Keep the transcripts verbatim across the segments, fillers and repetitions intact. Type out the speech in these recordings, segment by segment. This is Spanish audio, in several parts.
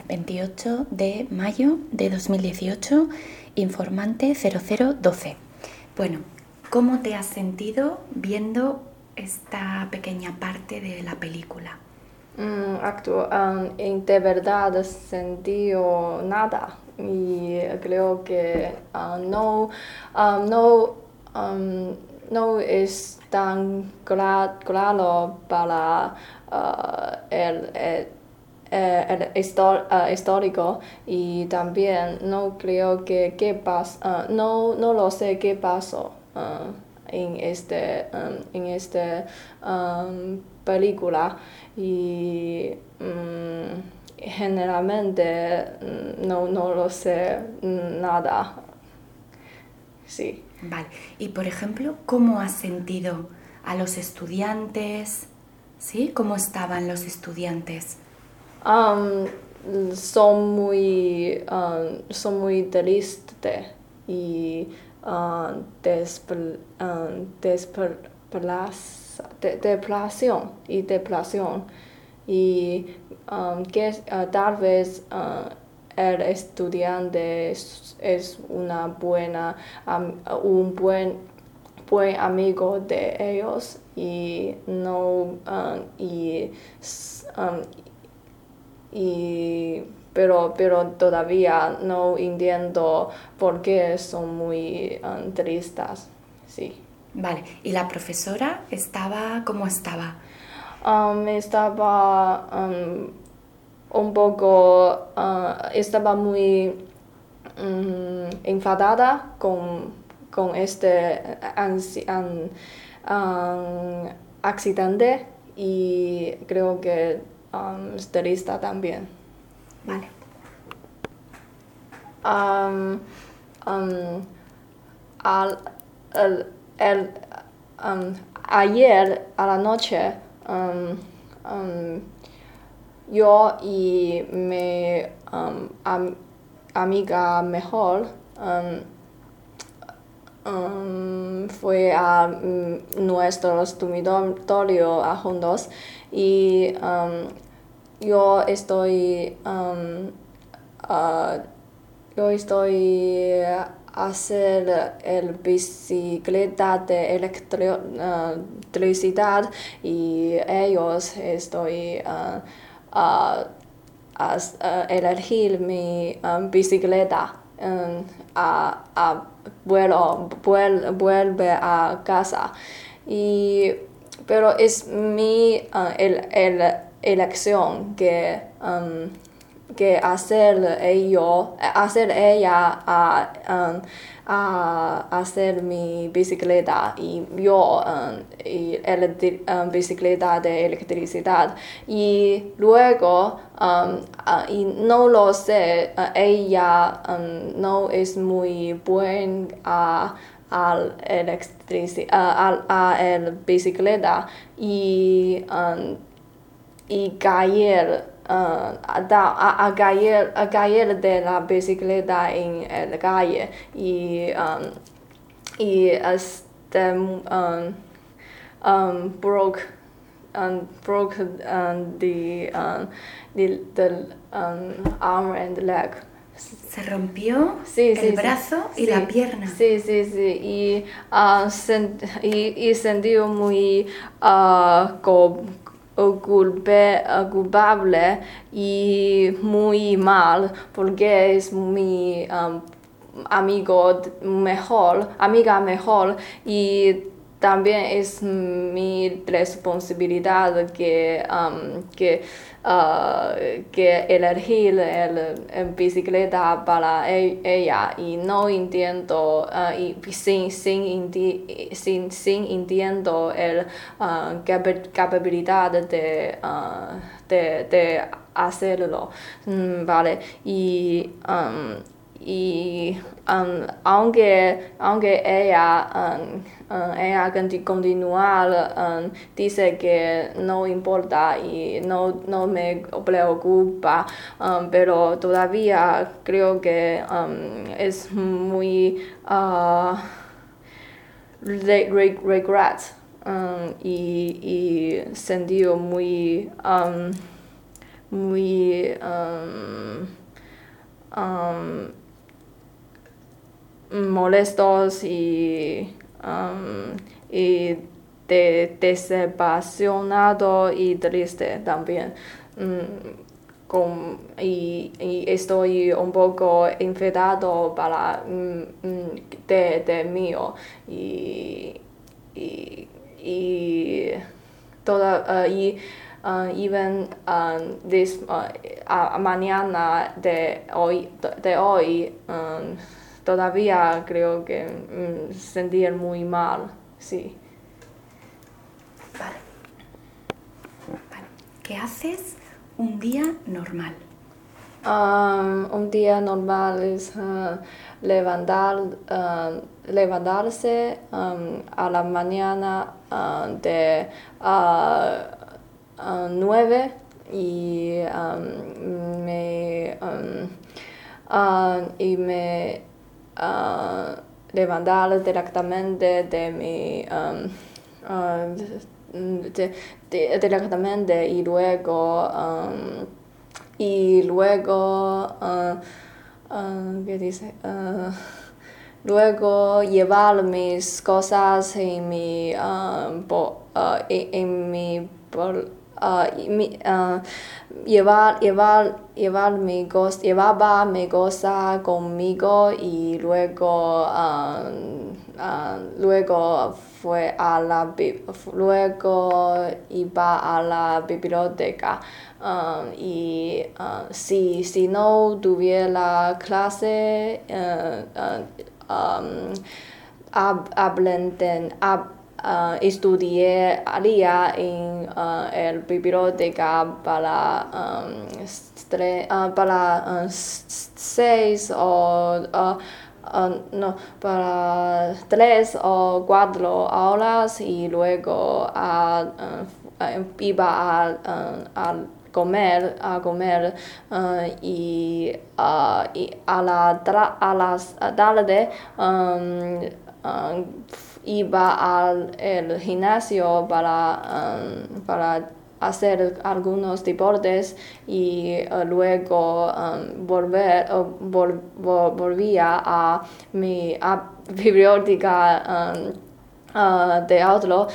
Vale, veintiocho de mayo de dos mil dieciocho, informante cero cero doce. Bueno, ¿cómo te has sentido viendo esta pequeña parte de la película? Mm, actu- um, en- de verdad sentido nada y creo que ah, no, um, no, um, no es tan cla- claro para ah, el, el, eh, el histo- ah, histórico y también no creo que qué pas- ah, no, no lo sé qué pasó ah, en este, um, en este um, película y mm, generalmente mm, no, no lo sé mm, nada. Sí. Vale, y por ejemplo, ¿cómo has sentido a los estudiantes? ¿Sí? ¿Cómo estaban los estudiantes? Um, son muy, um, son muy tristes y um, despre, um, desplaza- de- depresión y depresión y um, que uh, tal vez uh, el estudiante es, es una buena um, un buen buen amigo de ellos y no um, y um, y pero, pero todavía no entiendo por qué son muy um, tristes. Sí. Vale, ¿y la profesora estaba, cómo estaba? Um, estaba um, un poco, uh, estaba muy um, enfadada con, con este ansi- an- um, accidente y creo que um, es triste también. Vale. Um, um, al, el, el, um, ayer a la noche um, um, yo y mi um, am, amiga mejor um, um, fue a mm, nuestro dormitorio a juntos y um, yo estoy um, uh, yo estoy hacer el bicicleta de electri- uh, electricidad y ellos estoy uh, uh, a, a elegir mi um, bicicleta um, a, a vuelo, vuel, vuelve a casa y pero es mi uh, el, el elección que um, que hacer ello, hacer ella a, um, a hacer mi bicicleta y yo um, y el um, bicicleta de electricidad y luego um, uh, y no lo sé uh, ella um, no es muy buena al electrici uh, a, a el bicicleta y um, y caer Uh, a, a, a, caer, a caer de la bicicleta en la calle y, um, y este, um, um, broke, um, broke um, the, um, the, the um, arm and leg. Se rompió sí, el sí, brazo sí, y sí, la pierna. Sí, sí, sí. Y, uh, sent, y, y sentí muy uh, co culpe, uh, culpable y muy mal porque es mi um, amigo mejor, amiga mejor y también es mi responsabilidad que, um, que, uh, que elegir el, el bicicleta para e ella y no entiendo uh, y sin, sin, sin, sin entiendo el uh, capacidad de, uh, de, de hacerlo, mm, vale, y um, y um, aunque, aunque ella, um, uh, ella continuar um, dice que no importa y no, no me preocupa, um, pero todavía creo que um, es muy uh, re re regret um, y, y sentido muy um, muy um, um, molestos y, um, y de, desapasionado y triste también. Um, con, y, y estoy un poco enfadado para um, de, de mío y, y, y toda uh, y uh, even um, this uh, a, mañana de hoy de hoy um, todavía creo que um, sentir muy mal, sí. Vale. Vale. ¿Qué haces un día normal? Um, un día normal es uh, levantar, uh, levantarse um, a la mañana uh, de uh, uh, nueve y um, me um, uh, y me uh, levantar directamente de mi um, uh, de, de, directamente y luego um, y luego uh, uh, ¿qué dice? Uh, luego llevar mis cosas en mi uh, bo, uh, en, en mi bol, uh, mi, uh, llevar llevar llevar mi cosa llevaba mi cosa conmigo y luego uh, uh, luego fue a la luego iba a la biblioteca. Um, y uh, si, si no tuviera clase, uh, uh, um, ab, ablenten, ab, uh, estudiaría en uh, el biblioteca para, um, stre, uh, para uh, seis o uh, Uh, no, para tres o cuatro horas y luego uh, uh, iba a, uh, a comer, a comer uh, y, uh, y a la tra a las tarde um, uh, iba al el gimnasio para, um, para hacer algunos deportes y uh, luego um, volver uh, vol, vol, volvía a mi a biblioteca um, uh, de otro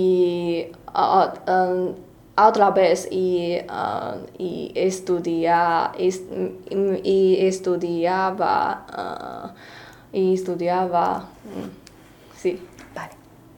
y uh, um, otra vez y, uh, y, estudia, est, y estudiaba uh, y estudiaba sí. Vale.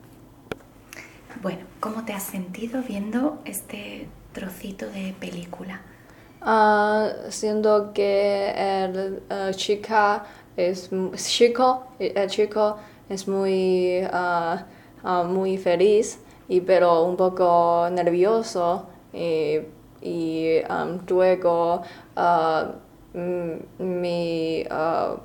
Bueno, ¿cómo te has sentido viendo este trocito de película? Uh, siento que el uh, chica es chico el chico es muy uh, uh, muy feliz y pero un poco nervioso y, y um, luego uh, me uh,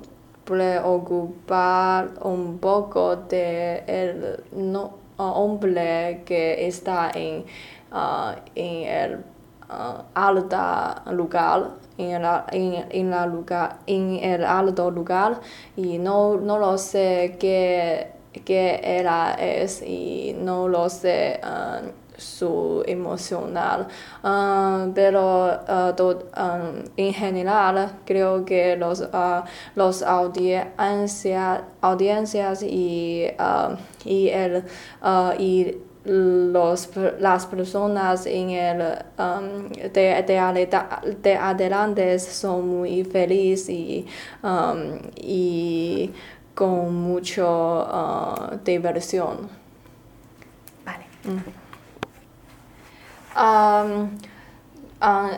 preocupa un poco de el no, uh, hombre que está en, uh, en el Uh, alta lugar en, la, en, en, la lugar en el alto lugar y no, no lo sé qué, qué era es y no lo sé uh, su emocional uh, pero uh, to, um, en general creo que los uh, los audiencia, audiencias y uh, y el uh, y Los, las personas en el um, de, de, de adelante son muy felices y, um, y con mucha uh, diversión. Vale. Mm. Um, uh,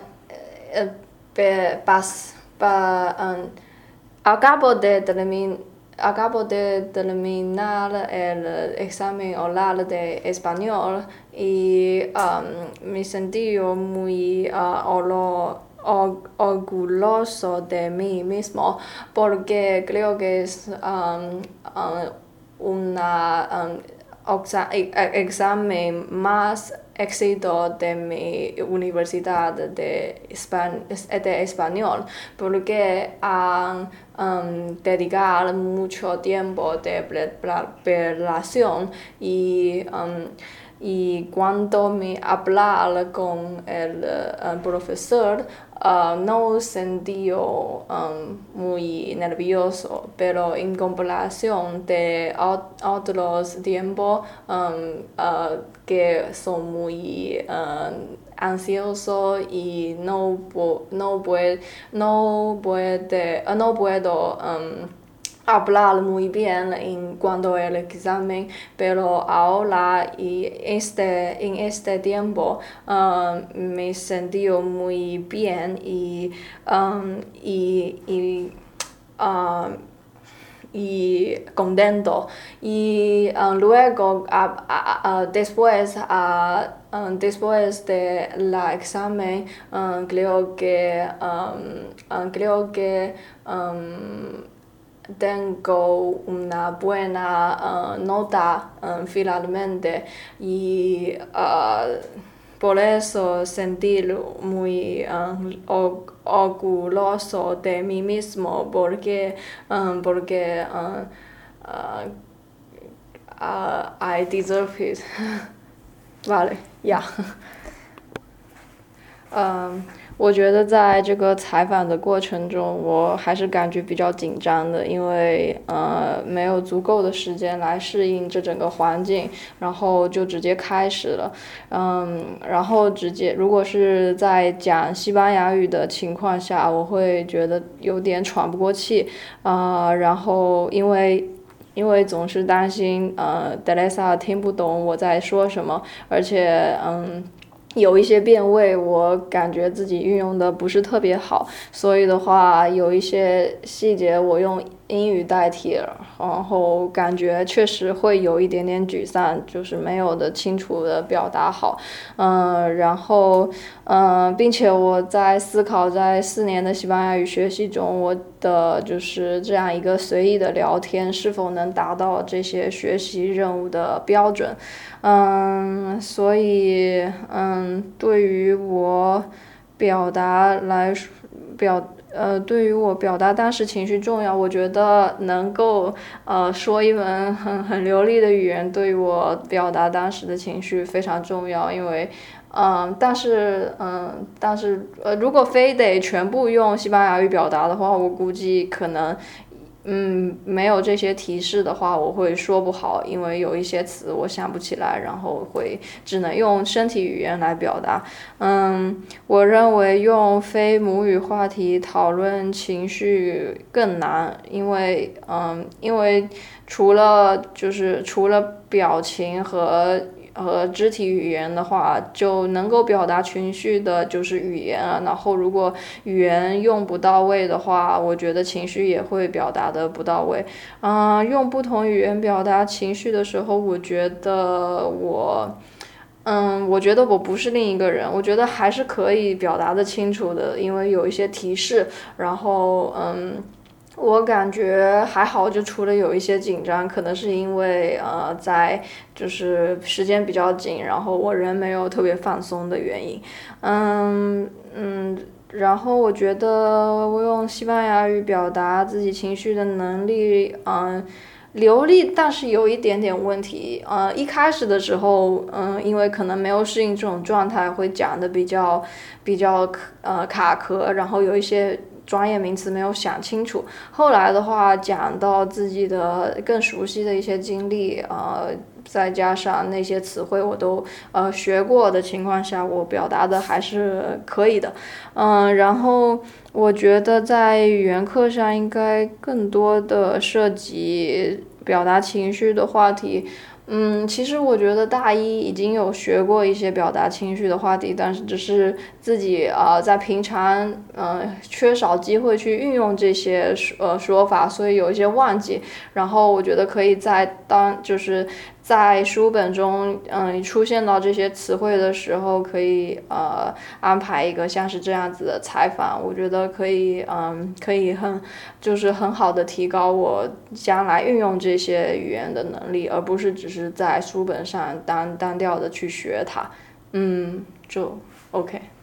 pas, pa, um, acabo de terminar Acabo de terminar el examen oral de español y um, me sentí muy uh, olo, or, orgulloso de mí mismo porque creo que es um, uh, una um, examen más éxito de mi universidad de, espan de español porque han um, dedicado mucho tiempo de preparación y, um, y cuando me hablar con el uh, profesor uh, no sentido um, muy nervioso, pero en comparación de otros tiempos um, uh, que son muy um, ansioso y no, no, puede, no, puede, no puedo um, hablar muy bien en cuanto al examen, pero ahora y este, en este tiempo um, me sentí muy bien y, um, y, y um, y contento y uh, luego uh, uh, uh, después uh, uh, después de la examen uh, creo que um, uh, creo que um, tengo una buena uh, nota uh, finalmente y uh, por eso sentir muy uh, orgulloso de mí mismo porque um, porque uh, uh, uh, I deserve it. Vale, yeah. 嗯，我觉得在这个采访的过程中，我还是感觉比较紧张的，因为呃没有足够的时间来适应这整个环境，然后就直接开始了，嗯，然后直接如果是在讲西班牙语的情况下，我会觉得有点喘不过气，啊、呃，然后因为。因为总是担心，呃，德蕾莎听不懂我在说什么，而且，嗯。有一些变位我感觉自己运用的不是特别好，所以的话有一些细节我用英语代替了，然后感觉确实会有一点点沮丧，就是没有的清楚的表达好，嗯，然后嗯，并且我在思考在四年的西班牙语学习中，我的就是这样一个随意的聊天是否能达到这些学习任务的标准。嗯，所以嗯，对于我表达来说，表呃，对于我表达当时情绪重要，我觉得能够呃说一门很很流利的语言，对于我表达当时的情绪非常重要，因为。嗯，但是嗯，但是呃，如果非得全部用西班牙语表达的话，我估计可能。嗯，没有这些提示的话，我会说不好，因为有一些词我想不起来，然后会只能用身体语言来表达。嗯，我认为用非母语话题讨论情绪更难，因为嗯，因为除了就是除了表情和。和肢体语言的话，就能够表达情绪的就是语言啊。然后如果语言用不到位的话，我觉得情绪也会表达的不到位。嗯、呃，用不同语言表达情绪的时候，我觉得我。嗯，我觉得我不是另一个人，我觉得还是可以表达的清楚的，因为有一些提示，然后嗯。我感觉还好，就除了有一些紧张，可能是因为呃在就是时间比较紧，然后我人没有特别放松的原因，嗯嗯，然后我觉得我用西班牙语表达自己情绪的能力，嗯。流利，但是有一点点问题。呃，一开始的时候，嗯、呃，因为可能没有适应这种状态，会讲的比较比较呃卡壳，然后有一些专业名词没有想清楚。后来的话，讲到自己的更熟悉的一些经历，呃，再加上那些词汇我都呃学过的情况下，我表达的还是可以的。嗯、呃，然后。我觉得在语言课上应该更多的涉及表达情绪的话题。嗯，其实我觉得大一已经有学过一些表达情绪的话题，但是只是自己啊、呃、在平常呃缺少机会去运用这些呃说法，所以有一些忘记。然后我觉得可以在当就是在书本中嗯出现到这些词汇的时候，可以呃安排一个像是这样子的采访，我觉得可以嗯可以很就是很好的提高我将来运用这些语言的能力，而不是只是在书本上单单调的去学它。嗯，就 OK。